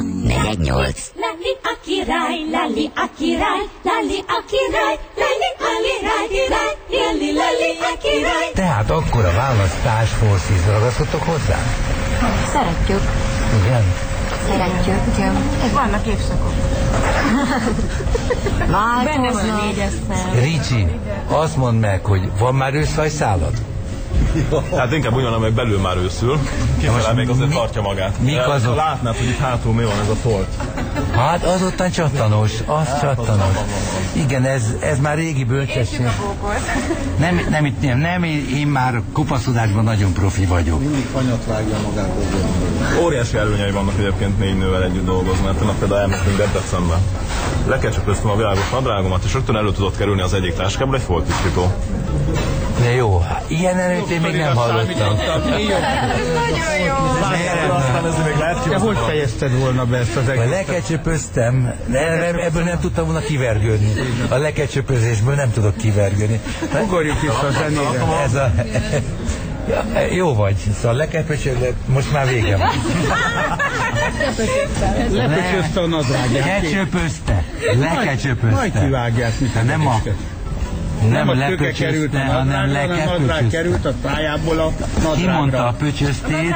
418. Lali a király, lali a király, lali a király, lali a király, lali lali a király. Tehát akkor a választás Forces, ragaszkodtok hozzá? Szeretjük. Igen? Szeretjük, igen. Vannak évszakok. Benne van a 4-es. Ricsi, azt mondd meg, hogy van már őszhajszálad? Hát inkább úgy van, amely belül már őszül. Kifele még azért tartja magát. Mik azok? Látnád, hogy itt hátul mi van ez a folt. Hát az ottan csattanos, az csattanos. Igen, ez már régi bölcsesség. Nem, én már kopaszodásban nagyon profi vagyok. Mindig fanyat vágja magát azért. Óriási előnyei vannak egyébként 4 nővel együtt dolgozni, mert tegnap például elmentünk Debrecenbe. Lekecsöpöztem a világos nadrágomat, és rögtön elő tudott kerülni az egyik táskából egy foltisztító. De jó, ilyen előtt én még nem hallottam. Te hogy fejezted volna be ezt az egészet? Lekecsöpöztem, ebből nem tudtam volna kivergődni. A lekecsöpözésből nem tudok kivergődni. Ugorjuk vissza a zenére. Ez a... Jó vagy, szóval lekecsöpöztem, most már vége van. Leköcsözte a nadrágját. Lekecsöpözte. Majd kivágják, mit nem a... Nem a köke került a nadrágra, a nadrág került a tájából a nadrágra. Kimondta a pöcsöztét,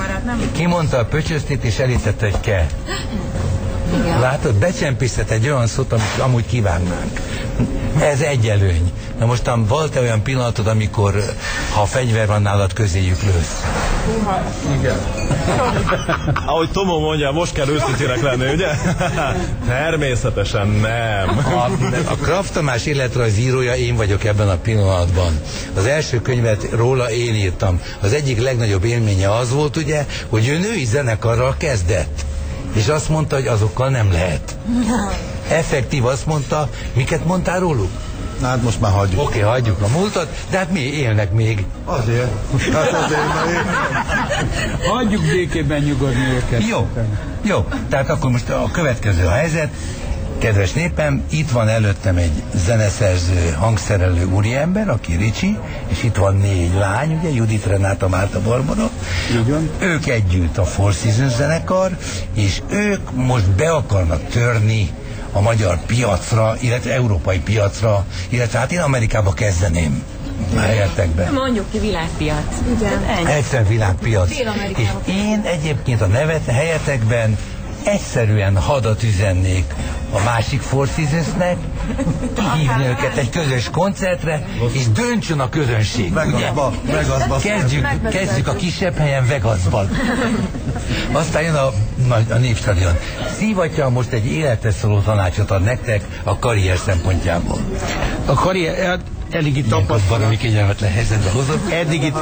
és elítette, hogy kell. Igen. Látod, becsempészhet egy olyan szót, amit amúgy kívánnánk. Ez egy előny. Na mostan volt-e olyan pillanatod, amikor, ha fegyver van nálad, közéjük lősz? Igen. Ahogy Tomó mondja, most kell őszintének lenni, ugye? Természetesen nem. A Kraft Tamás életrajzírója én vagyok ebben a pillanatban. Az első könyvet róla én írtam. Az egyik legnagyobb élménye az volt, ugye, hogy ő női zenekarral kezdett. És azt mondta, hogy azokkal nem lehet. Effektív azt mondta, miket mondtál róluk? Hát most már hagyjuk. Oké, hagyjuk a múltat, de hát mi élnek még. Azért. Hát azért, mert hagyjuk békében nyugodni őket. Jó, tehát akkor most a következő a helyzet. Kedves népem, itt van előttem egy zeneszerző, hangszerelő úriember, aki Ricsi, és itt van 4 lány, ugye, Judit, Renáta, Márta, Barbara. Ők együtt a Four Seasons zenekar, és ők most be akarnak törni a magyar piacra, illetve európai piacra, illetve hát én Amerikába kezdeném. Helyetekben. Mondjuk ki világpiac. Igen. Egyszer világpiac. És én egyébként a helyetekben egyszerűen hadat üzennék a másik Four Seasonsnek, kihívni őket egy közös koncertre, és döntsön a közönség. Vegasba. Kezdjük a kisebb helyen, Vegasban. Aztán jön a Népstadion. Szívatja most egy életre szóló tanácsot ad nektek a karrier szempontjából. A karrier... Eddigi valami kényelmetlen helyzetbe hozott.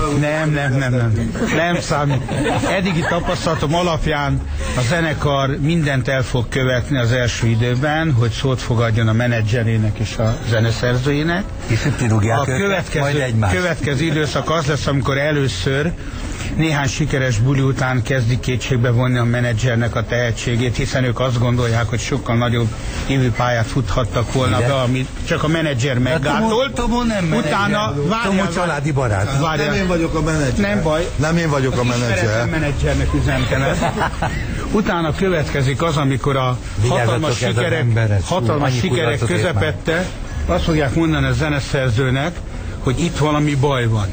Nem számít. Eddigi tapasztalatom alapján a zenekar mindent el fog követni az első időben, hogy szót fogadjon a menedzserének és a zeneszerzőjének. És a következő időszak az lesz, amikor először néhány sikeres buli után kezdik kétségbe vonni a menedzsernek a tehetségét, hiszen ők azt gondolják, hogy sokkal nagyobb évűpályát futhattak volna be, amit csak a menedzser meggátolt. Tomó nem menedzser. Utána Tomó családi barát. Nem én vagyok a menedzser. Nem baj. Nem én vagyok a menedzser. Menedzsernek üzentenek. Utána következik az, amikor a hatalmas sikerek közepette azt fogják mondani a zeneszerzőnek, hogy itt valami baj van.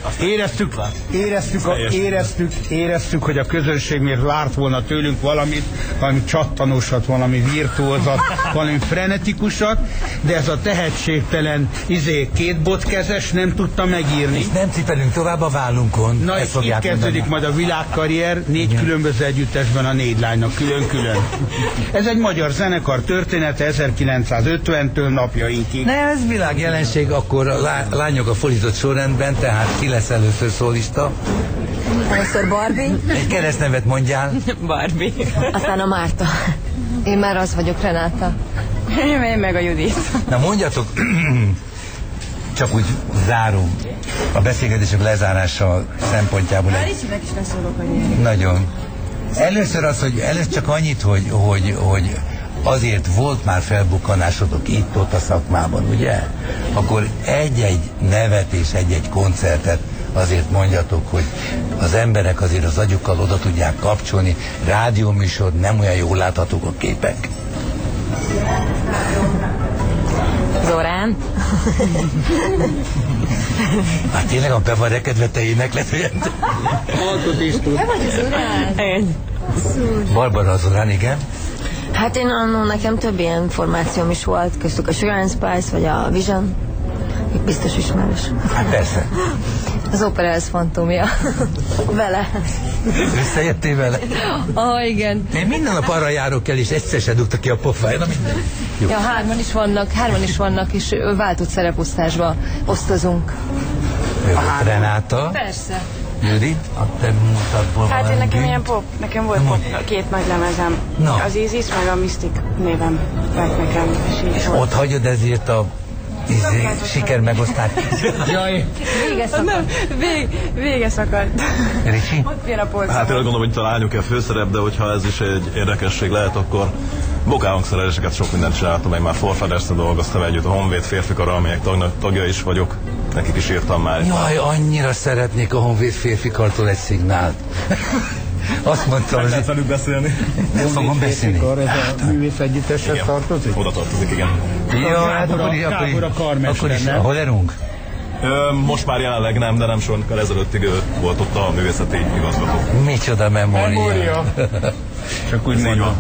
Éreztük, hogy a közönség miért várt volna tőlünk valami csattanósat, valami virtuózat, valami frenetikusat, de ez a tehetségtelen kétbotkezes nem tudta megírni. És nem cipelünk tovább a vállunkon. Na és itt kezdődik majd a világkarrier, 4 különböző együttesben a 4 lánynak külön-külön. Ez egy magyar zenekar története 1950-től napjainkig. Ne, ez világjelenség, akkor a lányok a fordított sorrendben, tehát ki lesz először szólista? Először Barbie. Egy keresztnevet mondjál. Barbie. Aztán a Márta. Én már az vagyok, Renáta. Én meg a Judit. Na mondjatok, csak úgy zárom a beszélgetések lezárása szempontjából. Ricsinek is leszólok, hogy nagyon. Először az, hogy először csak annyit, hogy azért volt már felbukkanásotok itt-ott a szakmában, ugye? Akkor egy-egy nevet és egy-egy koncertet azért mondjatok, hogy az emberek azért az agyukkal oda tudják kapcsolni. Rádióműsor, nem olyan jól láthatók a képek. Zorán. Hát tényleg, ha be van rekedve, te éneklet, hogy Alkot is tud. Te vagy az Zorán? Barbara az Zorán, igen. Hát én annól nekem több ilyen formációm is volt, köztük a Sugar and Spice, vagy a Vision. Biztos ismerős. Hát persze. Az Operáz Fantómia. Vele. Összejöttél vele? Igen. Én minden nap arra járok el, és egyszer se dugta ki a pofája. Na minden. Jó. Ja, hárman is vannak, és váltott szereposztásba osztozunk. Jó, Renáta, Persze. Judit, a te mutatból Hát én valami nekem bűn? ilyen pop, nekem volt pop, 2 nagy lemezem. Na. Az Isis meg a Mystic névem lett nekem. És Ott hagyod ezért a siker megosztást. Jaj, Vége szakadt. Vége szakadt. Ricsi? Ott jön a polcon. Hát én azt gondolom, hogy talán lányok a főszerep, de hogyha ez is egy érdekesség lehet, akkor vokálhangszereléseket sok mindent csináltam. Én már Forfaders-tel dolgoztam együtt, a Honvéd férfikara, amelyek tagja is vagyok. Nekik is írtam már. Jaj, annyira szeretnék a Honvéd férfikartól egy szignált. Azt mondtam, Meg hogy lehet velük beszélni. nem fogom beszélni. Ez a művész együtteshez tartozik? Oda tartozik, igen. Jó, hát Gábor a karmester, akkor is. nem? Hol erünk? Most már jelenleg nem, de nem sokkal ezelőttig volt ott a művészeti igazgató. Micsoda memória. Csak úgy mondom.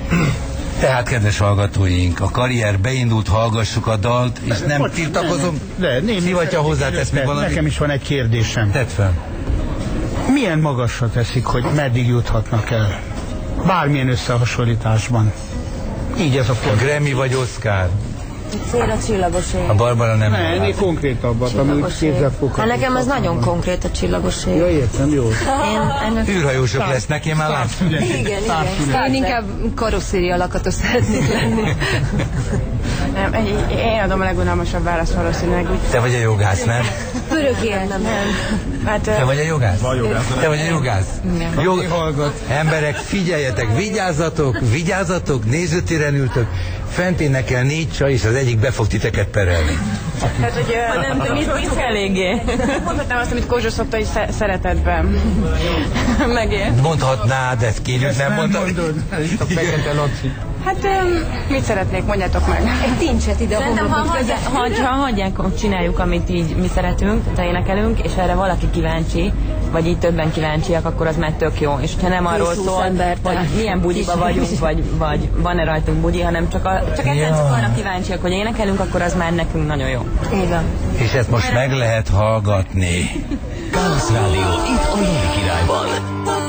Tehát, kedves hallgatóink, a karrier beindult, hallgassuk a dalt, és nem tiltakozom. De némi Szivattyá hozzátesz még valamit? Nekem is van egy kérdésem. Tedd fel. Milyen magasra teszik, hogy meddig juthatnak el? Bármilyen összehasonlításban. Így ez a A pont. Grammy vagy Oscar? Cél a csillagos ég. A Barbara nem. Ne, ennél konkrétabbat, ami úgy Csillagos ég. kézzelfogható. Hát nekem ez nagyon konkrét a csillagos ég. Ja, értem, jó. Ennek... Űrhajósok lesznek, én már látom. Igen. Én inkább karosszéria lakatos szeretnék lenni. Nem, én adom a legunalmasabb választ valószínűleg. Te vagy a jogász, nem? Pörög életem. Hát Te vagy a jogász? Te vagy a jogász? Hallgat. Emberek, figyeljetek, vigyázzatok, nézőtéren ültök, fent énekel 4 csaj, és az egyik be fog titeket perelni. hát, hogy nem, de mit eléggé. Mondhatnám azt, amit Kozsó szokta, hogy szeretetben. Megért. Mondhatnád, ezt kérjük, nem mondtad? Mondod, itt a fekete Laci. Hát mit szeretnék, mondjátok meg. Egy tincset ide a homlokot közel. Ha hagyják, hogy csináljuk, amit így mi szeretünk, te énekelünk, és erre valaki kíváncsi, vagy így többen kíváncsiak, akkor az már tök jó. És ha nem arról 20 szól, embert hogy milyen bugyiba vagyunk, vagy van-e rajtunk bugyi, hanem csak egyszerűen csak arra kíváncsiak, hogy énekelünk, akkor az már nekünk nagyon jó. Igen. És ezt most meg lehet hallgatni. Káosz Rádió itt a Júli Királyban.